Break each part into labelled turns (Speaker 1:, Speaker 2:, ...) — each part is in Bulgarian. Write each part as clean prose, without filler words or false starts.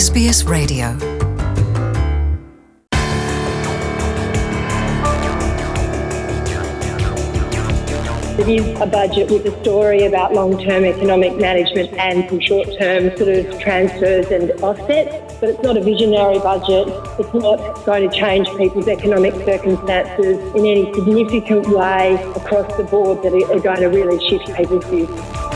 Speaker 1: SBS Radio.
Speaker 2: It is a budget with a story about long-term economic management and some short-term sort of transfers and offsets, but it's not a visionary budget. It's not going to change people's economic circumstances in any significant way across the board that are going to really shift people's views.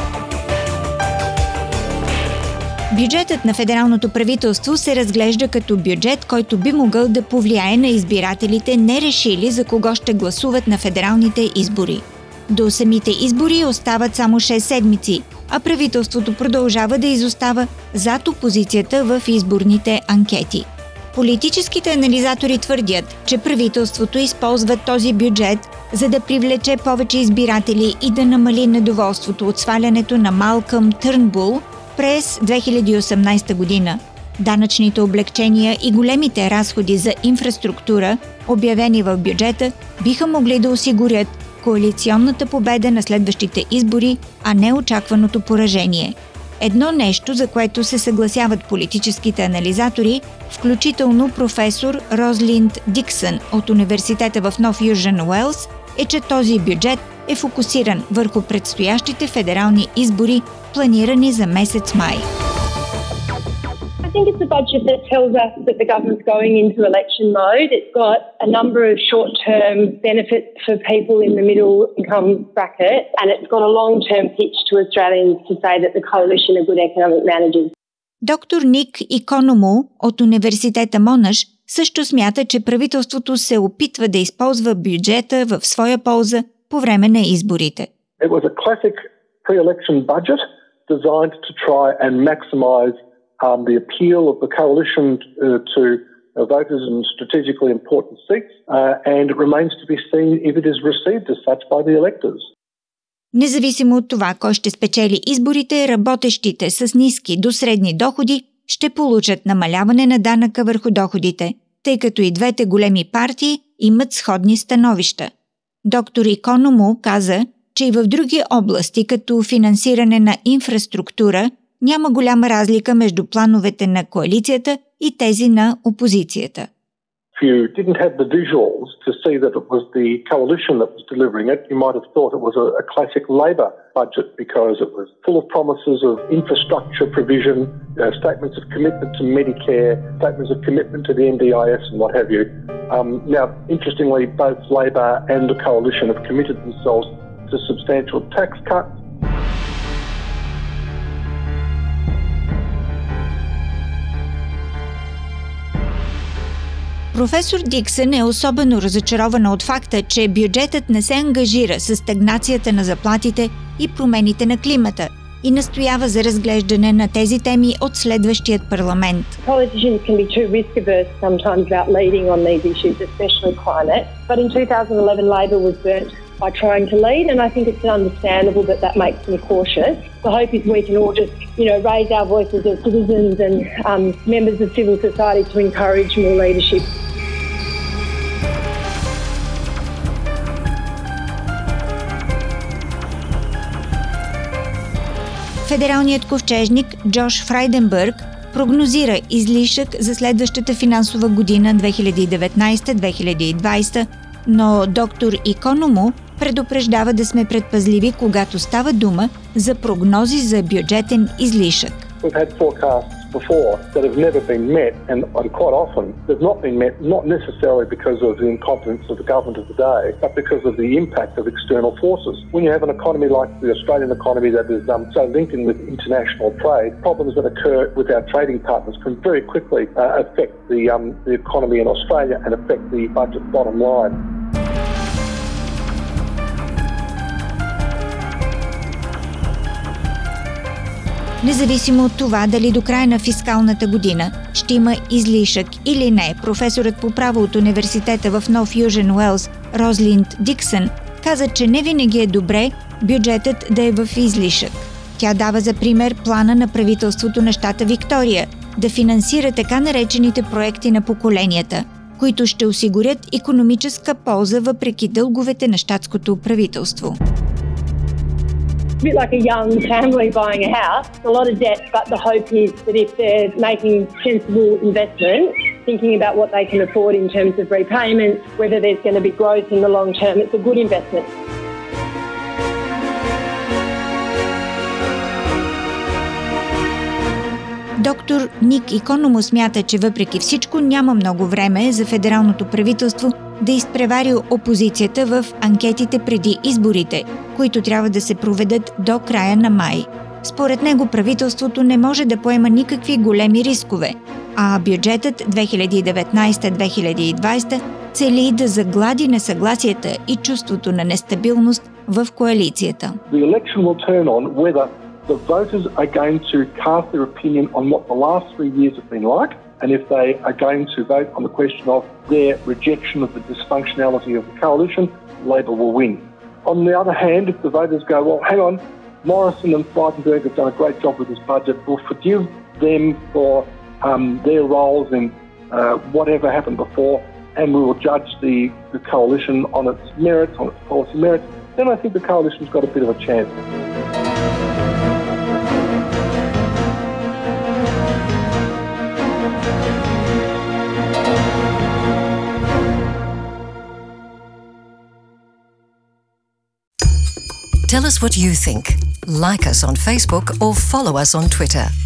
Speaker 3: Бюджетът на федералното правителство се разглежда като бюджет, който би могъл да повлияе на избирателите, не решили за кого ще гласуват на федералните избори. До самите избори остават само 6 седмици, а правителството продължава да изостава зад опозицията в изборните анкети. Политическите анализатори твърдят, че правителството използва този бюджет, за да привлече повече избиратели и да намали недоволството от свалянето на Малкъм Търнбул през 2018 година. Данъчните облекчения и големите разходи за инфраструктура, обявени в бюджета, биха могли да осигурят коалиционната победа на следващите избори, а не очакваното поражение. Едно нещо, за което се съгласяват политическите анализатори, включително професор Розлинд Диксън от Университета в Нов Южен Уелс, е, че този бюджет е фокусиран върху предстоящите федерални избори, планирани за месец май.
Speaker 2: I think it's a budget that tells us that the government's going into election mode. It's got a number of short-term benefits for people in the middle income bracket, and it's got a long-term pitch to Australians to say that the coalition are good economic managers.
Speaker 3: Доктор Ник Икономо от Университета Монаш също смята, че правителството се опитва да използва бюджета в своя полза по време на изборите.
Speaker 4: It was a classic pre-election budget designed to try and maximise the appeal of the coalition to voters in strategically important seats, and it remains to be seen if it is received as such by the electors.
Speaker 3: Независимо от това, кой ще спечели изборите, работещите с ниски до средни доходи ще получат намаляване на данъка върху доходите, тъй като и двете големи партии имат сходни становища. Доктор Икономо каза, че и в други области, като финансиране на инфраструктура, няма голяма разлика между плановете на коалицията и тези на опозицията.
Speaker 4: If you didn't have the visuals to see that it was the coalition that was delivering it, you might have thought it was a classic Labor budget because it was full of promises of infrastructure provision, statements of commitment to Medicare, statements of commitment to the NDIS and what have you. Now, interestingly, both Labor and the coalition have committed themselves to substantial tax cuts.
Speaker 3: Професор Диксън е особено разочарована от факта, че бюджетът не се ангажира с стагнацията на заплатите и промените на климата и настоява за разглеждане на тези теми от следващият парламент.
Speaker 2: Politicians can be too risk-averse sometimes about leading on these issues, especially climate. But in 2011, Labor was burnt by trying to lead, and I think it's understandable that makes them cautious. The hope is we can all just, raise our voices as citizens and members of civil society to encourage more leadership.
Speaker 3: Федералният ковчежник Джош Фрайденбърг прогнозира излишък за следващата финансова година 2019-2020, но доктор Икономо предупреждава да сме предпазливи, когато става дума за прогнози за бюджетен излишък.
Speaker 4: We've had forecasts before that have never been met, and quite often they've not been met, not necessarily because of the incompetence of the government of the day, but because of the impact of external forces. When you have an economy like the Australian economy that is so linked in with international trade, problems that occur with our trading partners can very quickly affect the economy in Australia and affect the budget bottom line.
Speaker 3: Независимо от това дали до края на фискалната година ще има излишък или не, професорът по право от Университета в Нов Южен Уелс Розлинд Диксън каза, че не винаги е добре бюджетът да е в излишък. Тя дава за пример плана на правителството на щата Виктория да финансира така наречените проекти на поколенията, които ще осигурят икономическа полза въпреки дълговете на щатското правителство.
Speaker 2: a bit like a young family buying a house, a lot of debt, but the hope is that if they're making sensible investments, thinking about what they can afford in terms of repayments, whether there's going to be growth in the long term, it's a good investment.
Speaker 3: Доктор Ник Икономо смята, че въпреки всичко няма много време за федералното правителство да изпревари опозицията в анкетите преди изборите, които трябва да се проведат до края на май. Според него правителството не може да поема никакви големи рискове, а бюджетът 2019-2020 цели да заглади несъгласията и чувството на нестабилност в коалицията.
Speaker 4: The voters are going to cast their opinion on what the last 3 years have been like, and if they are going to vote on the question of their rejection of the dysfunctionality of the coalition, Labor will win. On the other hand, if the voters go, well, hang on, Morrison and Frydenberg have done a great job with this budget, we'll forgive them for their roles in whatever happened before, and we will judge the coalition on its merits, on its policy merits, then I think the coalition's got a bit of a chance.
Speaker 1: Tell us what you think. Like us on Facebook or follow us on Twitter.